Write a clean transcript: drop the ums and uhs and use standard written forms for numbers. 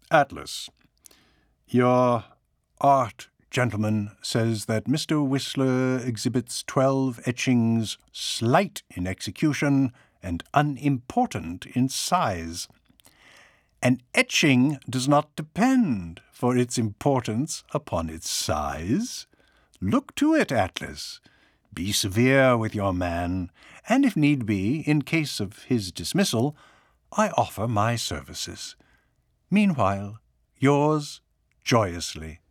Atlas, your art gentleman says that Mr. Whistler exhibits 12 etchings slight in execution and unimportant in size. An etching does not depend for its importance upon its size. Look to it, Atlas. Be severe with your man, and if need be, in case of his dismissal, I offer my services. Meanwhile, yours joyously,